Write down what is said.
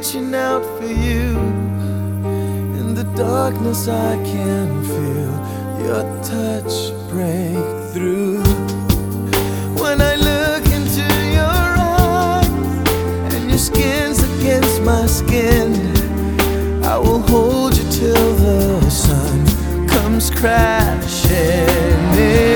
reaching out for you. In the darkness I can feel your touch break through. When I look into your eyes and your skin's against my skin, I will hold you till the sun comes crashing in.